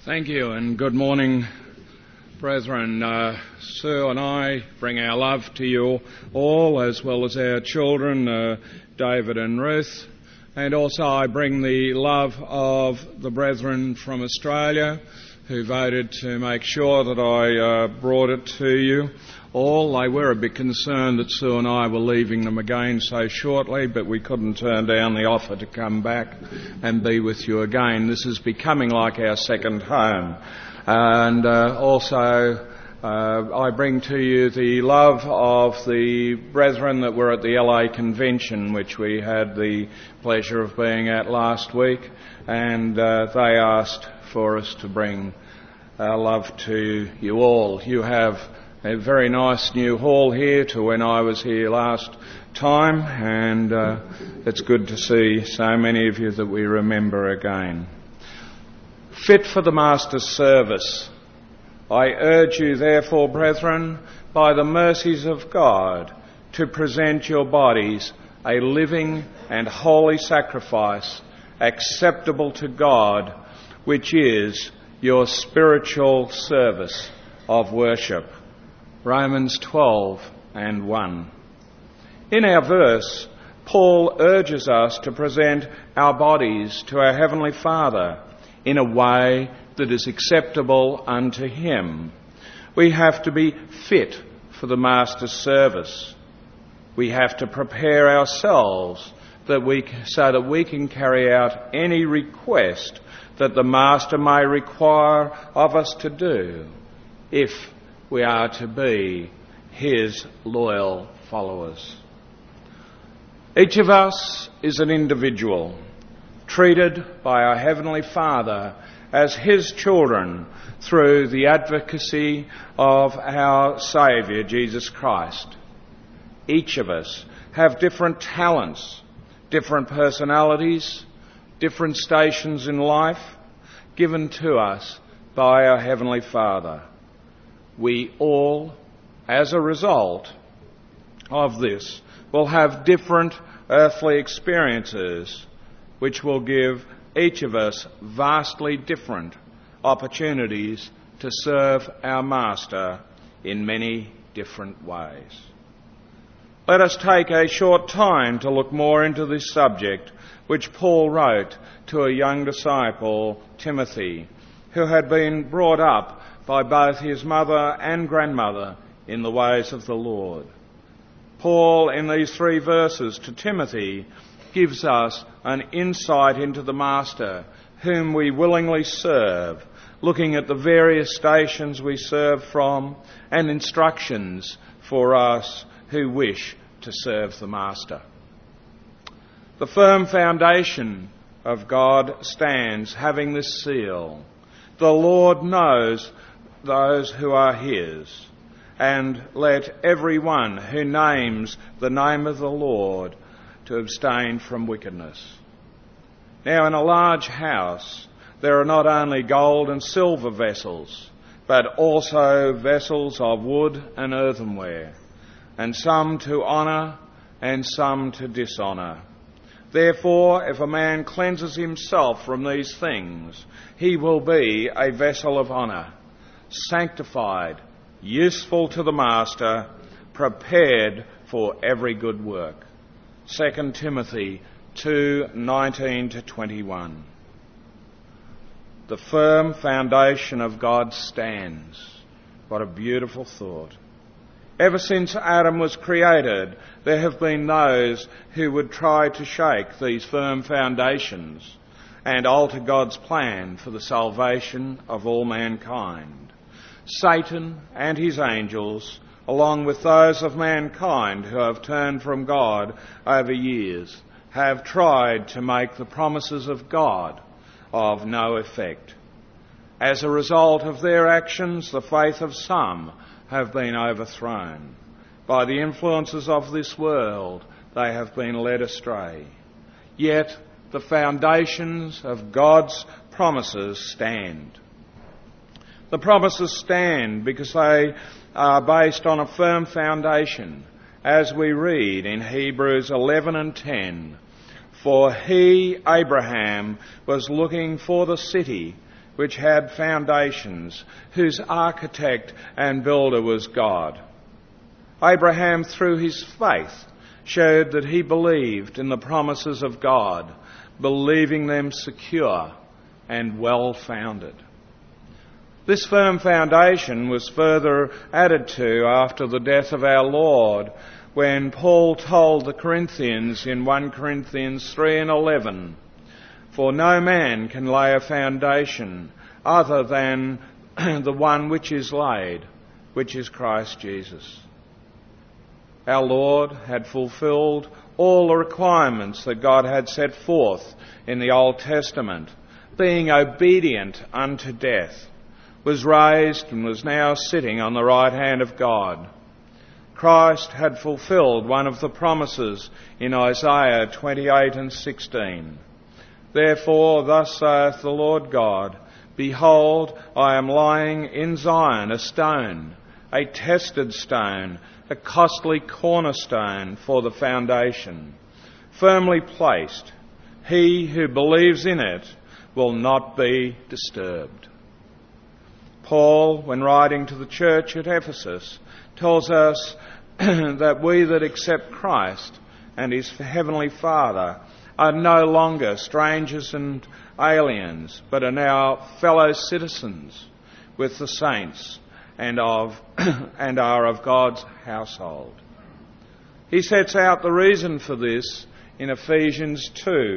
Thank you and good morning, brethren. Sue and I bring our love to you all, as well as our children, David and Ruth. And also I bring the love of the brethren from Australia who voted to make sure that I brought it to you all. They were a bit concerned that Sue and I were leaving them again so shortly, but we couldn't turn down the offer to come back and be with you again. This is becoming like our second home. And also I bring to you the love of the brethren that were at the LA Convention, which we had the pleasure of being at last week, and they asked for us to bring our love to you all. You have a very nice new hall here to when I was here last time, and it's good to see so many of you that we remember again. Fit for the Master's service. I urge you, therefore, brethren, by the mercies of God, to present your bodies a living and holy sacrifice, acceptable to God, which is your spiritual service of worship. Romans 12:1. In our verse, Paul urges us to present our bodies to our Heavenly Father in a way that is acceptable unto Him. We have to be fit for the Master's service. We have to prepare ourselves so that we can carry out any request that the Master may require of us to do, if we are to be His loyal followers. Each of us is an individual, treated by our Heavenly Father as His children through the advocacy of our Saviour, Jesus Christ. Each of us have different talents, different personalities, different stations in life given to us by our Heavenly Father. We all, as a result of this, will have different earthly experiences which will give each of us vastly different opportunities to serve our Master in many different ways. Let us take a short time to look more into this subject which Paul wrote to a young disciple, Timothy, who had been brought up by both his mother and grandmother in the ways of the Lord. Paul, in these 3 verses to Timothy, gives us an insight into the Master, whom we willingly serve, looking at the various stations we serve from, and instructions for us who wish to serve the Master. The firm foundation of God stands, having this seal: the Lord knows those who are His, and let every one who names the name of the Lord to abstain from wickedness. Now, in a large house there are not only gold and silver vessels, but also vessels of wood and earthenware, and some to honour and some to dishonour. Therefore, if a man cleanses himself from these things, he will be a vessel of honour, sanctified, useful to the Master, prepared for every good work. 2 Timothy 2:19-21. The firm foundation of God stands. What a beautiful thought. Ever since Adam was created, there have been those who would try to shake these firm foundations and alter God's plan for the salvation of all mankind. Satan and his angels, along with those of mankind who have turned from God over years, have tried to make the promises of God of no effect. As a result of their actions, the faith of some have been overthrown. By the influences of this world, they have been led astray. Yet the foundations of God's promises stand. The promises stand because they are based on a firm foundation, as we read in Hebrews 11:10. For he, Abraham, was looking for the city which had foundations, whose architect and builder was God. Abraham, through his faith, showed that he believed in the promises of God, believing them secure and well-founded. This firm foundation was further added to after the death of our Lord, when Paul told the Corinthians in 1 Corinthians 3:11, "For no man can lay a foundation other than the one which is laid, which is Christ Jesus." Our Lord had fulfilled all the requirements that God had set forth in the Old Testament, being obedient unto death, was raised and was now sitting on the right hand of God. Christ had fulfilled one of the promises in Isaiah 28:16. "Therefore, thus saith the Lord God, Behold, I am laying in Zion a stone, a tested stone, a costly cornerstone for the foundation, firmly placed. He who believes in it will not be disturbed." Paul, when writing to the church at Ephesus, tells us that we that accept Christ and his heavenly Father are no longer strangers and aliens, but are now fellow citizens with the saints and are of God's household. He sets out the reason for this in Ephesians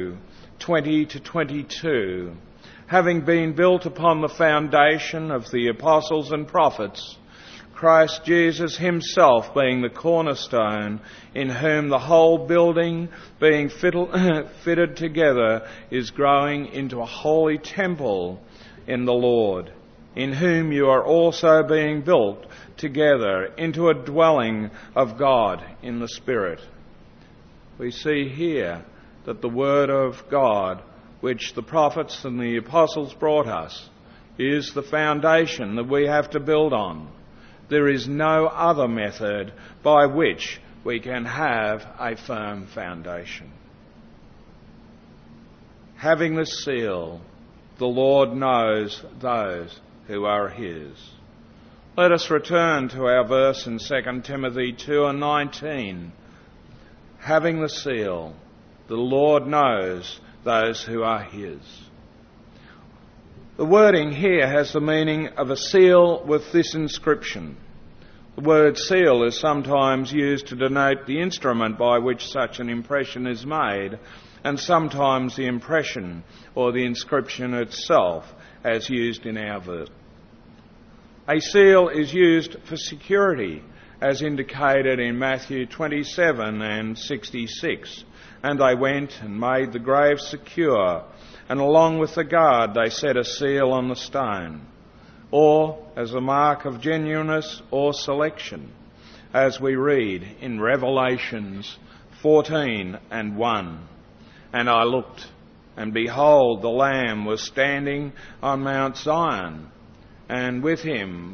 2:20-22. "Having been built upon the foundation of the apostles and prophets, Christ Jesus himself being the cornerstone, in whom the whole building being fitted together is growing into a holy temple in the Lord, in whom you are also being built together into a dwelling of God in the Spirit." We see here that the word of God, which the prophets and the apostles brought us, is the foundation that we have to build on. There is no other method by which we can have a firm foundation. Having the seal, the Lord knows those who are his. Let us return to our verse in 2 Timothy 2:19. Having the seal, the Lord knows those who are his. The wording here has the meaning of a seal with this inscription. The word seal is sometimes used to denote the instrument by which such an impression is made, and sometimes the impression or the inscription itself, as used in our verse. A seal is used for security, as indicated in Matthew 27:66. "And they went and made the grave secure, and along with the guard they set a seal on the stone," or as a mark of genuineness or selection, as we read in Revelations 14:1. "And I looked, and behold, the Lamb was standing on Mount Zion, and with him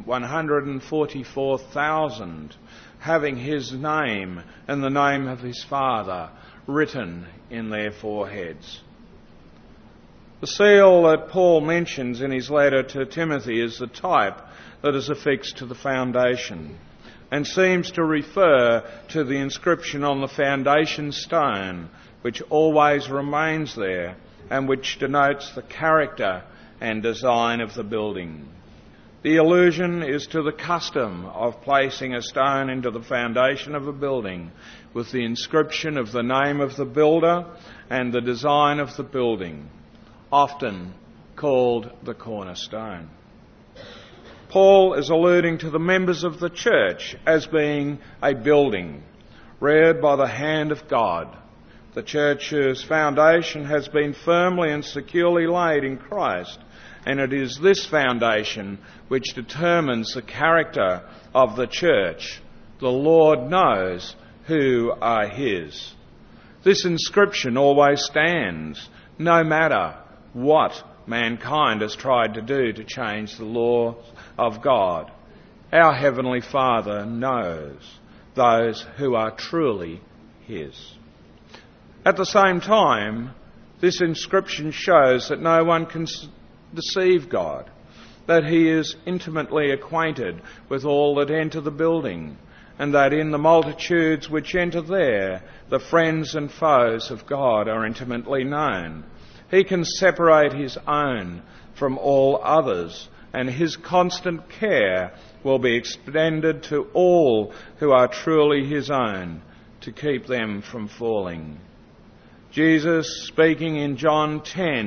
144,000, having his name and the name of his Father written in their foreheads." The seal that Paul mentions in his letter to Timothy is the type that is affixed to the foundation, and seems to refer to the inscription on the foundation stone, which always remains there and which denotes the character and design of the building. The allusion is to the custom of placing a stone into the foundation of a building with the inscription of the name of the builder and the design of the building, often called the cornerstone. Paul is alluding to the members of the church as being a building reared by the hand of God. The church's foundation has been firmly and securely laid in Christ, and it is this foundation which determines the character of the church. The Lord knows who are his. This inscription always stands, no matter what mankind has tried to do to change the law of God. Our Heavenly Father knows those who are truly his. At the same time, this inscription shows that no one can deceive God, that he is intimately acquainted with all that enter the building, and that in the multitudes which enter there, the friends and foes of God are intimately known. He can separate his own from all others, and his constant care will be extended to all who are truly his own, to keep them from falling. Jesus, speaking in John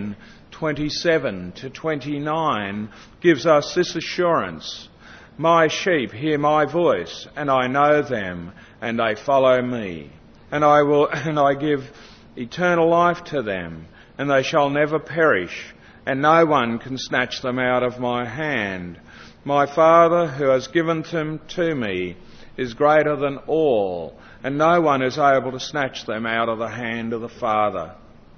10:27 to 29, gives us this assurance: "My sheep hear my voice, and I know them, and they follow me. And I give eternal life to them, and they shall never perish, and no one can snatch them out of my hand. My Father, who has given them to me, is greater than all, and no one is able to snatch them out of the hand of the Father."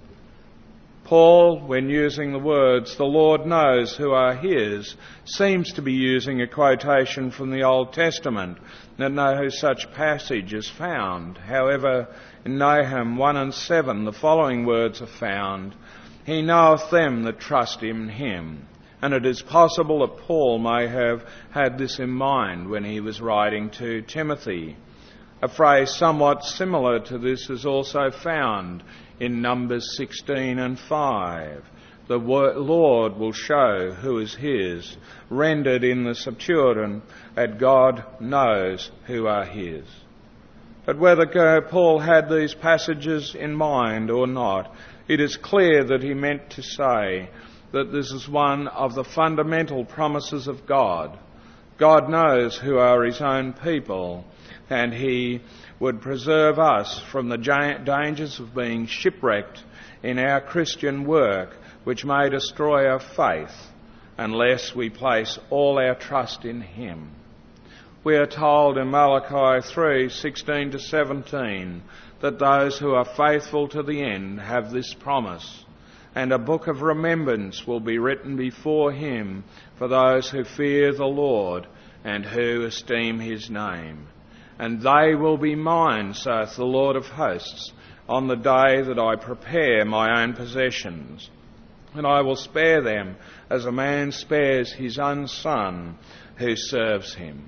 Paul, when using the words, "The Lord knows who are his," seems to be using a quotation from the Old Testament, and no such passage is found. However, in Nahum 1:7, the following words are found: "He knoweth them that trust in him." And it is possible that Paul may have had this in mind when he was writing to Timothy. A phrase somewhat similar to this is also found in Numbers 16:5. "The Lord will show who is his," rendered in the Septuagint, that God knows who are his. But whether Paul had these passages in mind or not, it is clear that he meant to say that this is one of the fundamental promises of God. God knows who are his own people, and he would preserve us from the dangers of being shipwrecked in our Christian work, which may destroy our faith, unless we place all our trust in him. We are told in Malachi 3:16 to 17 that those who are faithful to the end have this promise: "And a book of remembrance will be written before him for those who fear the Lord and who esteem his name. And they will be mine, saith the Lord of hosts, on the day that I prepare my own possessions. And I will spare them as a man spares his own son who serves him."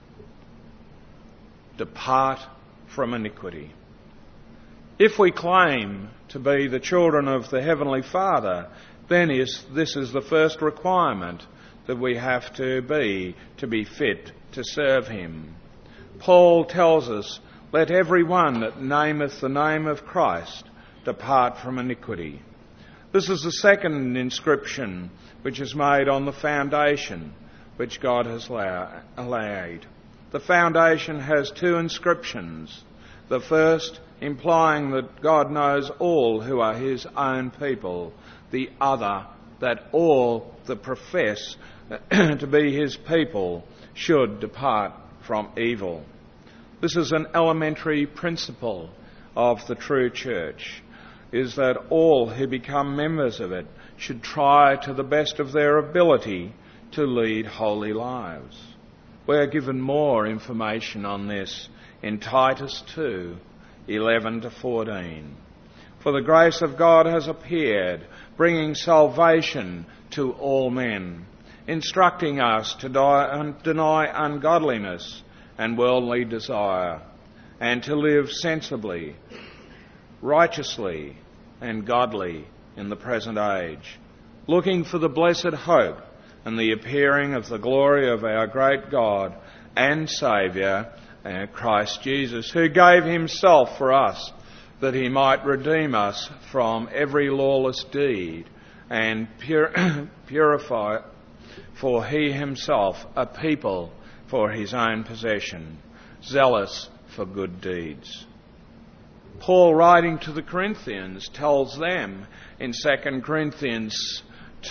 Depart from iniquity. If we claim to be the children of the Heavenly Father, then this is the first requirement that we have to be fit to serve him. Paul tells us, "Let every one that nameth the name of Christ depart from iniquity." This is the second inscription which is made on the foundation which God has laid. The foundation has two inscriptions. The first implying that God knows all who are his own people. The other, that all that profess to be his people should depart from evil. This is an elementary principle of the true church, is that all who become members of it should try to the best of their ability to lead holy lives. We are given more information on this in Titus 2:11 to 14. "For the grace of God has appeared, bringing salvation to all men, instructing us to deny ungodliness and worldly desire, and to live sensibly, righteously, and godly in the present age, looking for the blessed hope and the appearing of the glory of our great God and Saviour, Christ Jesus, who gave himself for us, that he might redeem us from every lawless deed and purify for he himself a people for his own possession, zealous for good deeds." Paul, writing to the Corinthians, tells them in 2 Corinthians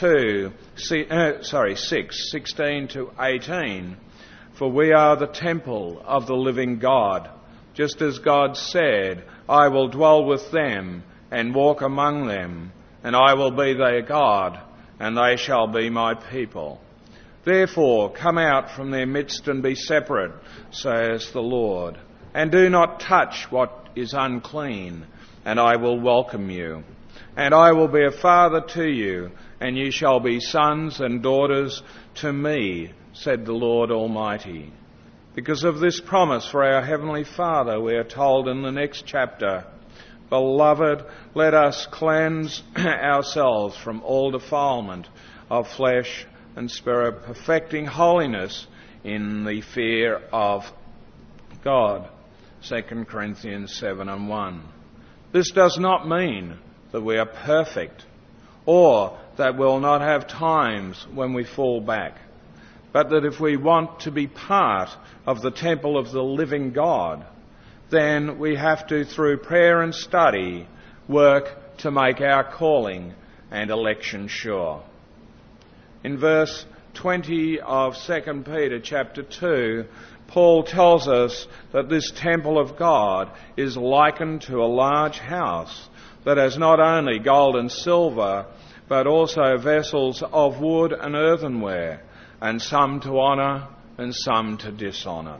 6:16 to 18, "For we are the temple of the living God, just as God said, I will dwell with them and walk among them, and I will be their God, and they shall be my people. Therefore come out from their midst and be separate, says the Lord, and do not touch what is unclean, and I will welcome you. And I will be a father to you, and ye shall be sons and daughters to me, said the Lord Almighty. Because of this promise for our Heavenly Father, we are told in the next chapter, Beloved, let us cleanse ourselves from all defilement of flesh and spirit, perfecting holiness in the fear of God. 2 Corinthians 7:1. This does not mean that we are perfect or that we'll not have times when we fall back, but that if we want to be part of the temple of the living God, then we have to, through prayer and study, work to make our calling and election sure. In verse 20 of 2 Peter chapter 2, Paul tells us that this temple of God is likened to a large house that has not only gold and silver, but also vessels of wood and earthenware, and some to honour and some to dishonour.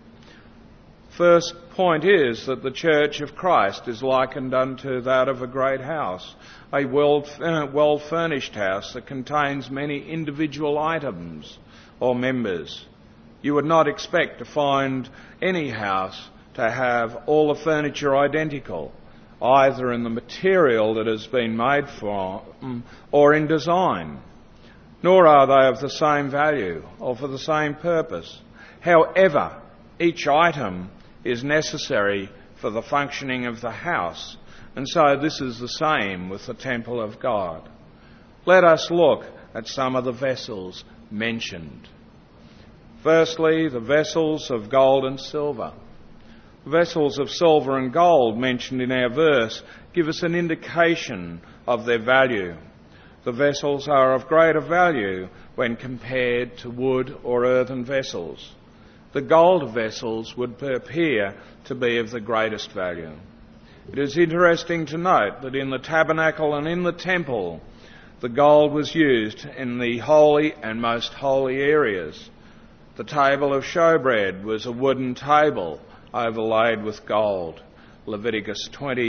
First point is that the church of Christ is likened unto that of a great house, a well-furnished house that contains many individual items or members. You would not expect to find any house to have all the furniture identical, either in the material that has been made from or in design, nor are they of the same value or for the same purpose. However, each item is necessary for the functioning of the house, and so this is the same with the temple of God. Let us look at some of the vessels mentioned. Firstly, the vessels of gold and silver. The vessels of silver and gold mentioned in our verse give us an indication of their value. The vessels are of greater value when compared to wood or earthen vessels. The gold vessels would appear to be of the greatest value. It is interesting to note that in the tabernacle and in the temple, the gold was used in the holy and most holy areas. The table of showbread was a wooden table overlaid with gold. Leviticus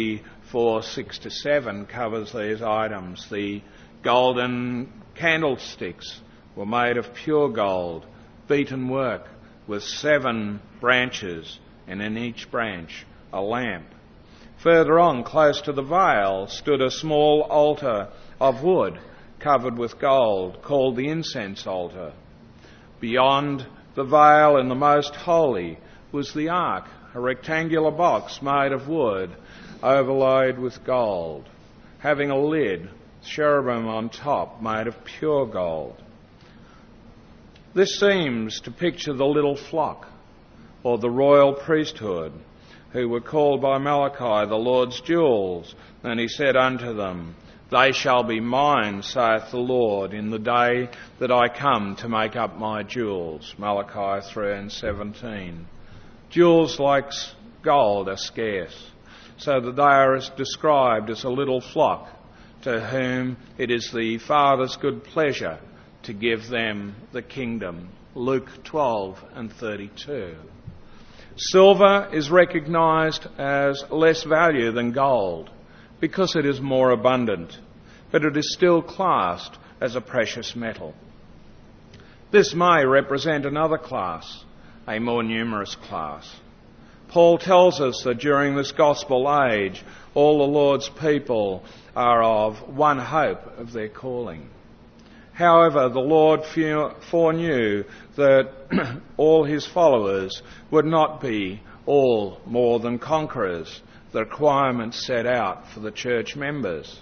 24:6-7 covers these items. The golden candlesticks were made of pure gold, beaten work, with 7 branches, and in each branch a lamp. Further on, close to the veil, stood a small altar of wood covered with gold, called the incense altar. Beyond the veil in the most holy was the ark, a rectangular box made of wood overlaid with gold, having a lid, cherubim on top, made of pure gold. This seems to picture the little flock, or the royal priesthood, who were called by Malachi the Lord's jewels. And he said unto them, They shall be mine, saith the Lord, in the day that I come to make up my jewels. Malachi 3:17. Jewels like gold are scarce, so that they are described as a little flock, to whom it is the Father's good pleasure to give them the kingdom. Luke 12:32. Silver is recognised as less value than gold because it is more abundant, but it is still classed as a precious metal. This may represent another class, a more numerous class. Paul tells us that during this gospel age, all the Lord's people are of one hope of their calling. However, the Lord foreknew that all his followers would not be all more than conquerors, the requirements set out for the church members.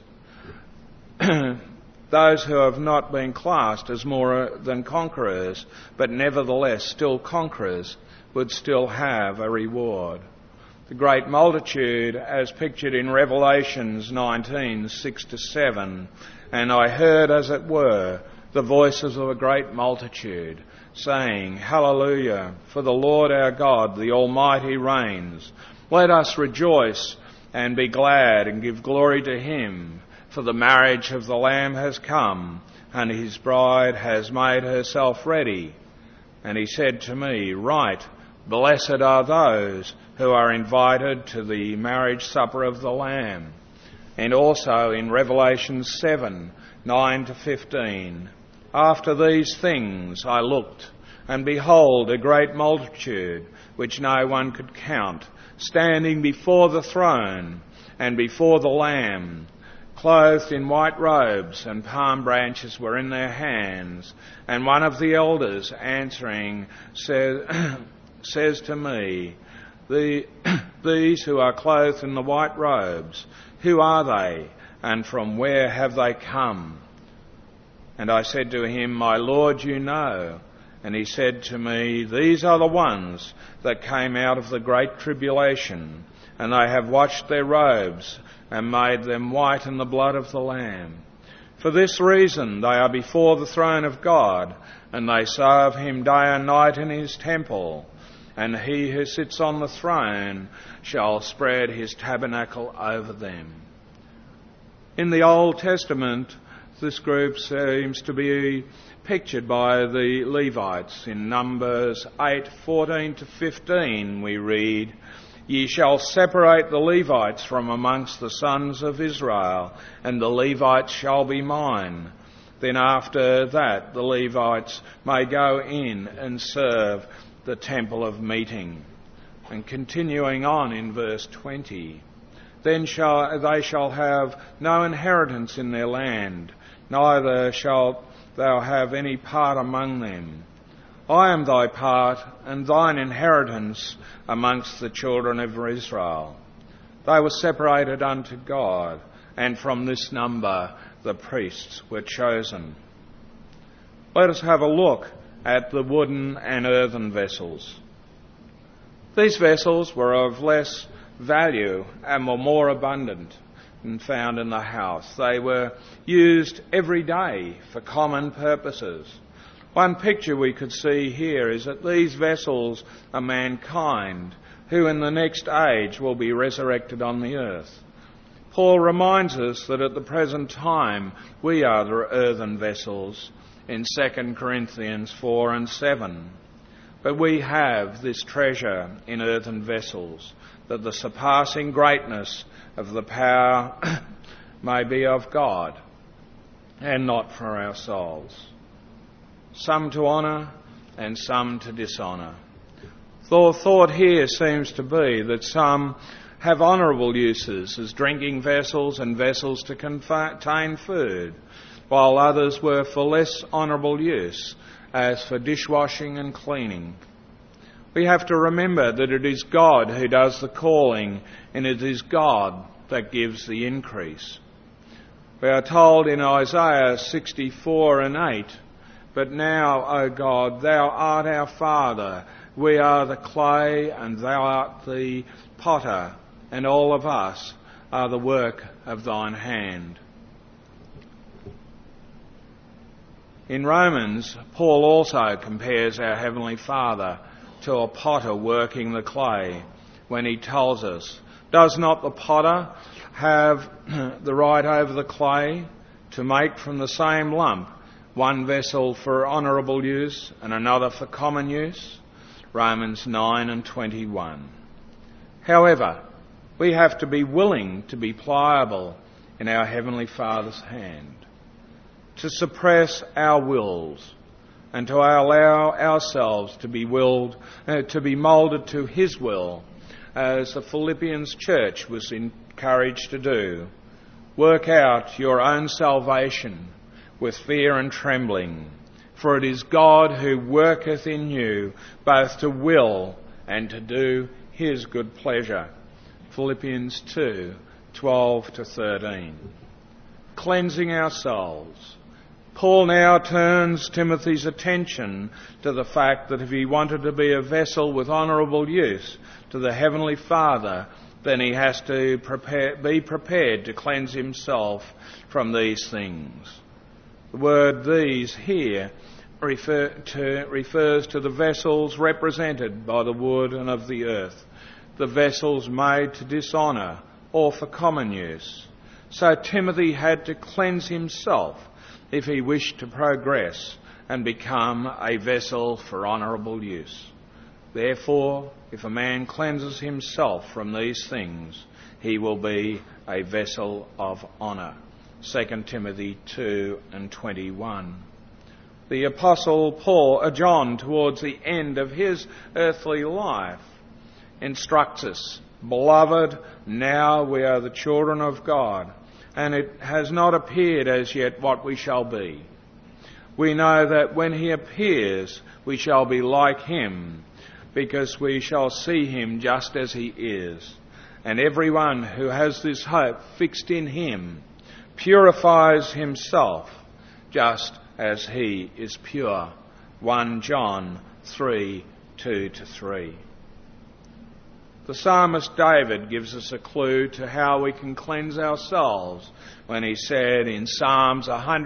Those who have not been classed as more than conquerors, but nevertheless still conquerors, would still have a reward. The great multitude, as pictured in Revelations 19:6-7, and I heard, as it were, the voices of a great multitude, saying, Hallelujah, for the Lord our God, the Almighty, reigns. Let us rejoice and be glad and give glory to him, for the marriage of the Lamb has come, and his bride has made herself ready. And he said to me, Write, blessed are those who are invited to the marriage supper of the Lamb. and also in Revelation 7:9-15. After these things I looked, and behold, a great multitude, which no one could count, standing before the throne and before the Lamb, clothed in white robes, and palm branches were in their hands. And one of the elders answering says to me, These who are clothed in the white robes, who are they, and from where have they come? And I said to him, My Lord, you know. And he said to me, These are the ones that came out of the great tribulation, and they have washed their robes and made them white in the blood of the Lamb. For this reason they are before the throne of God, and they serve him day and night in his temple. And he who sits on the throne shall spread his tabernacle over them. In the Old Testament, this group seems to be pictured by the Levites. In Numbers 8:14-15 we read, Ye shall separate the Levites from amongst the sons of Israel, and the Levites shall be mine. Then after that the Levites may go in and serve the temple of meeting. And continuing on in verse 20, Then they shall have no inheritance in their land, neither shalt thou have any part among them. I am thy part and thine inheritance amongst the children of Israel. They were separated unto God, and from this number the priests were chosen. Let us have a look at the wooden and earthen vessels. These vessels were of less value and were more abundant and found in the house. They were used every day for common purposes. One picture we could see here is that these vessels are mankind, who in the next age will be resurrected on the earth. Paul reminds us that at the present time we are the earthen vessels in 2 Corinthians 4:7. But we have this treasure in earthen vessels, that the surpassing greatness of the power may be of God, and not for ourselves. Some to honour and some to dishonour. The thought here seems to be that some have honourable uses as drinking vessels and vessels to contain food, while others were for less honourable use, as for dishwashing and cleaning. We have to remember that it is God who does the calling, and it is God that gives the increase. We are told in Isaiah 64:8, But now, O God, thou art our Father, we are the clay, and thou art the potter, and all of us are the work of thine hand. In Romans, Paul also compares our Heavenly Father to a potter working the clay when he tells us, Does not the potter have the right over the clay to make from the same lump one vessel for honourable use and another for common use? Romans 9:21. However, we have to be willing to be pliable in our Heavenly Father's hand, to suppress our wills, and to allow ourselves to be moulded to His will, as the Philippians church was encouraged to do. Work out your own salvation with fear and trembling, for it is God who worketh in you both to will and to do His good pleasure. Philippians 2:12-13. Cleansing ourselves. Paul now turns Timothy's attention to the fact that if he wanted to be a vessel with honourable use to the Heavenly Father, then he has to be prepared to cleanse himself from these things. The word "these" here refers to the vessels represented by the wood and of the earth, the vessels made to dishonour or for common use. So Timothy had to cleanse himself if he wished to progress and become a vessel for honourable use. Therefore, if a man cleanses himself from these things, he will be a vessel of honour. 2 Timothy 2:21. The Apostle John, towards the end of his earthly life, instructs us, "Beloved, now we are the children of God, and it has not appeared as yet what we shall be. We know that when he appears, we shall be like him, because we shall see him just as he is. And everyone who has this hope fixed in him purifies himself just as he is pure." 1 John 3:2-3. The psalmist David gives us a clue to how we can cleanse ourselves when he said in Psalms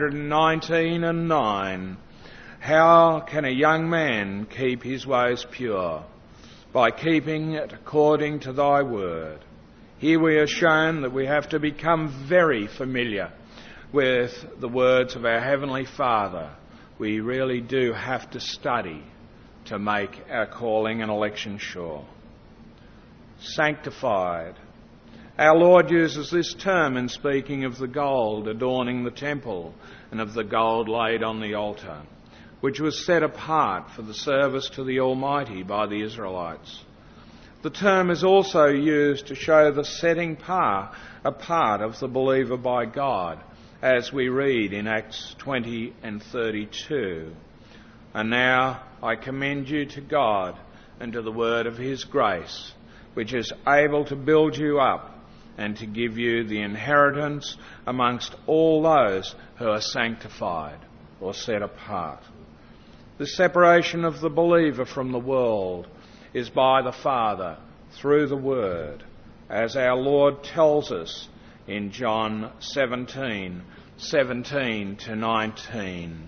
119:9, "How can a young man keep his ways pure? By keeping it according to thy word." Here we are shown that we have to become very familiar with the words of our Heavenly Father. We really do have to study to make our calling and election sure. Sanctified. Our Lord uses this term in speaking of the gold adorning the temple and of the gold laid on the altar, which was set apart for the service to the Almighty by the Israelites. The term is also used to show the setting apart of the believer by God, as we read in Acts 20:32. "And now I commend you to God and to the word of his grace, which is able to build you up and to give you the inheritance amongst all those who are sanctified," or set apart. The separation of the believer from the world is by the Father through the Word, as our Lord tells us in John 17:17-19.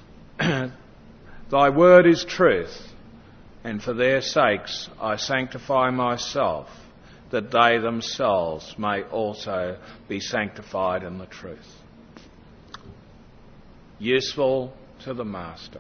"Thy word is truth, and for their sakes I sanctify myself, that they themselves may also be sanctified in the truth." Useful to the Master.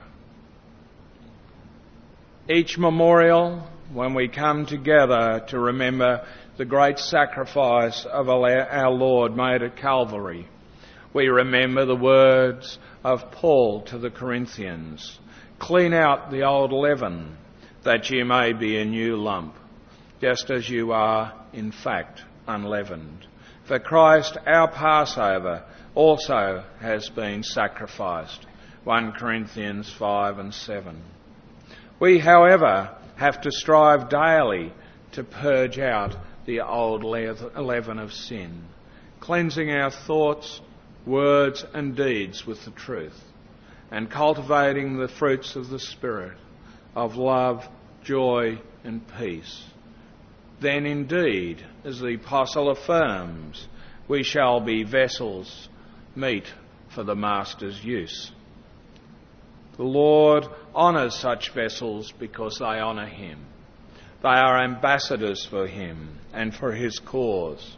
Each memorial, when we come together to remember the great sacrifice of our Lord made at Calvary, we remember the words of Paul to the Corinthians, "Clean out the old leaven, that you may be a new lump, just as you are in fact unleavened. For Christ our Passover also has been sacrificed." 1 Corinthians 5:7. We, however, have to strive daily to purge out the old leaven of sin, cleansing our thoughts, words and deeds with the truth, and cultivating the fruits of the Spirit of love, joy and peace. Then indeed, as the Apostle affirms, we shall be vessels meet for the Master's use. The Lord honours such vessels because they honour him. They are ambassadors for him and for his cause.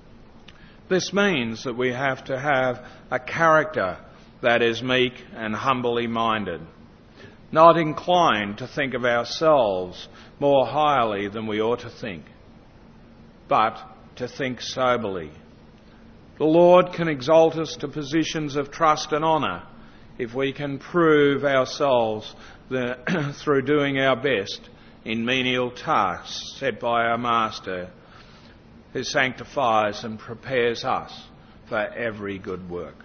This means that we have to have a character that is meek and humbly minded, not inclined to think of ourselves more highly than we ought to think, but to think soberly. The Lord can exalt us to positions of trust and honour if we can prove ourselves through doing our best in menial tasks set by our Master, who sanctifies and prepares us for every good work.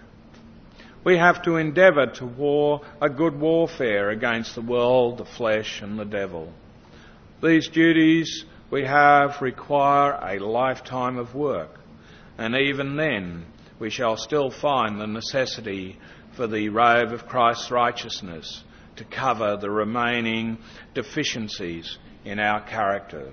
We have to endeavour to war a good warfare against the world, the flesh and the devil. These duties we have require a lifetime of work, and even then we shall still find the necessity for the robe of Christ's righteousness to cover the remaining deficiencies in our characters.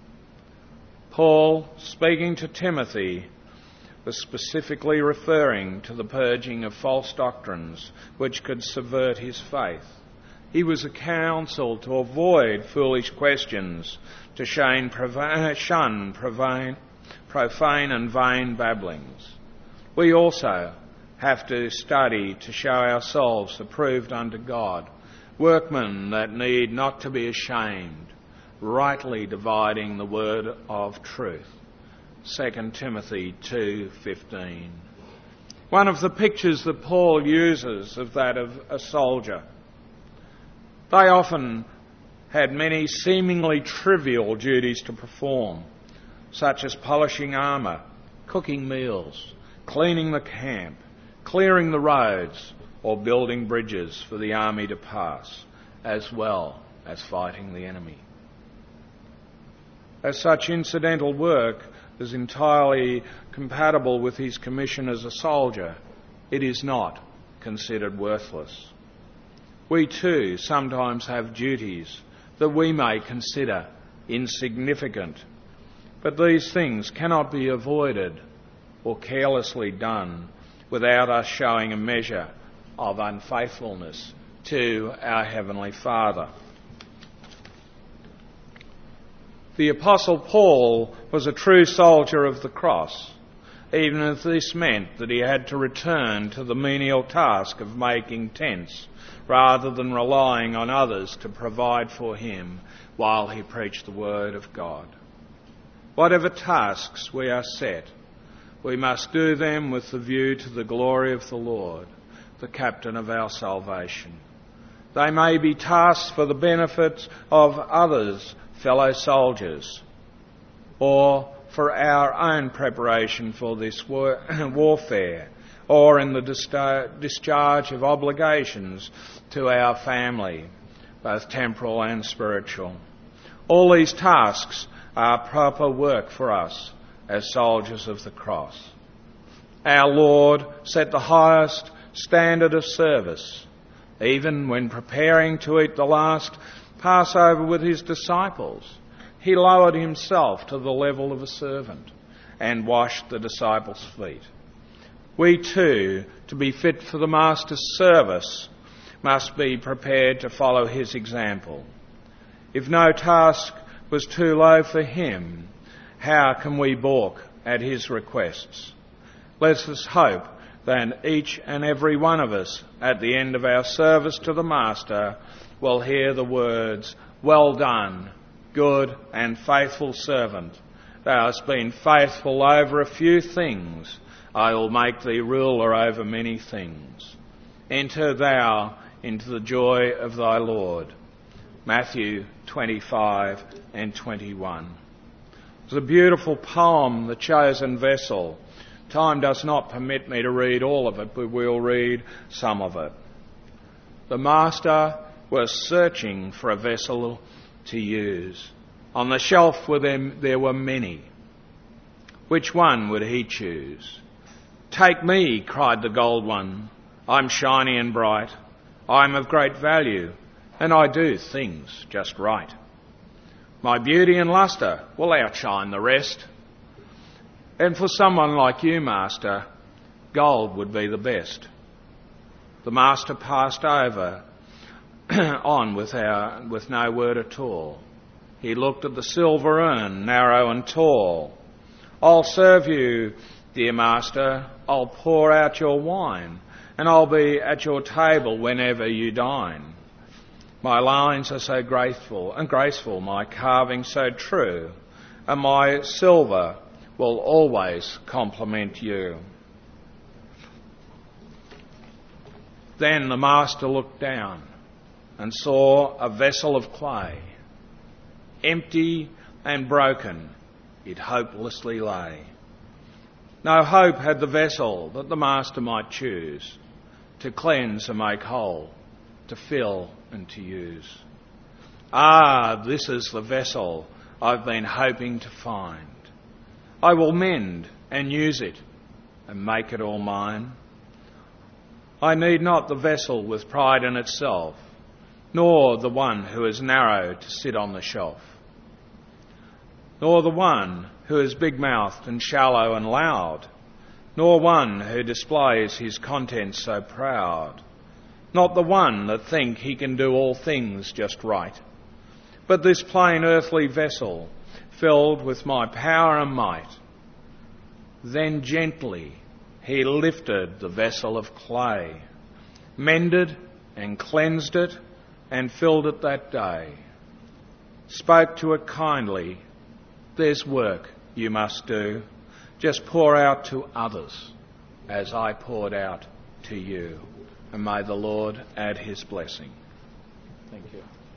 Paul, speaking to Timothy, was specifically referring to the purging of false doctrines which could subvert his faith. He was counselled to avoid foolish questions, to shun profane and vain babblings. We also have to study to show ourselves approved unto God, workmen that need not to be ashamed, rightly dividing the word of truth. 2 Timothy 2:15. One of the pictures that Paul uses of that of a soldier. They often had many seemingly trivial duties to perform, such as polishing armour, cooking meals, cleaning the camp, clearing the roads, or building bridges for the army to pass, as well as fighting the enemy. As such incidental work is entirely compatible with his commission as a soldier, it is not considered worthless. We too sometimes have duties that we may consider insignificant, but these things cannot be avoided or carelessly done without us showing a measure of unfaithfulness to our Heavenly Father. The Apostle Paul was a true soldier of the cross, even if this meant that he had to return to the menial task of making tents rather than relying on others to provide for him while he preached the word of God. Whatever tasks we are set, we must do them with the view to the glory of the Lord, the captain of our salvation. They may be tasks for the benefit of others, fellow soldiers, or for our own preparation for this warfare, or in the discharge of obligations to our family, both temporal and spiritual. All these tasks are proper work for us as soldiers of the cross. Our Lord set the highest standard of service, even when preparing to eat the last Passover with his disciples. He lowered himself to the level of a servant and washed the disciples' feet. We too, to be fit for the Master's service, must be prepared to follow his example. If no task was too low for him, how can we balk at his requests? Let us hope that each and every one of us, at the end of our service to the Master, will hear the words, "Well done, good and faithful servant. Thou hast been faithful over a few things. I will make thee ruler over many things. Enter thou into the joy of thy Lord." Matthew 25 and 21. It's a beautiful poem, The Chosen Vessel. Time does not permit me to read all of it, but we'll read some of it. The Master was searching for a vessel to use. On the shelf there were many. Which one would he choose? "Take me," cried the gold one. "I'm shiny and bright. I'm of great value, and I do things just right. My beauty and lustre will outshine the rest. And for someone like you, Master, gold would be the best." The Master passed over on with no word at all. He looked at the silver urn, narrow and tall. "I'll serve you, dear Master. I'll pour out your wine, and I'll be at your table whenever you dine. My lines are so graceful, my carving so true, and my silver will always compliment you." Then the Master looked down and saw a vessel of clay. Empty and broken, it hopelessly lay. No hope had the vessel that the Master might choose to cleanse and make whole, to fill and to use. "Ah, this is the vessel I've been hoping to find. I will mend and use it and make it all mine. I need not the vessel with pride in itself, nor the one who is narrow to sit on the shelf, nor the one who is big-mouthed and shallow and loud, nor one who displays his contents so proud, not the one that think he can do all things just right, but this plain earthly vessel filled with my power and might." Then gently he lifted the vessel of clay, mended and cleansed it, and filled it that day. spoke to it kindly. There's work you must do. Just pour out to others as I poured out to you. And may the Lord add his blessing. Thank you.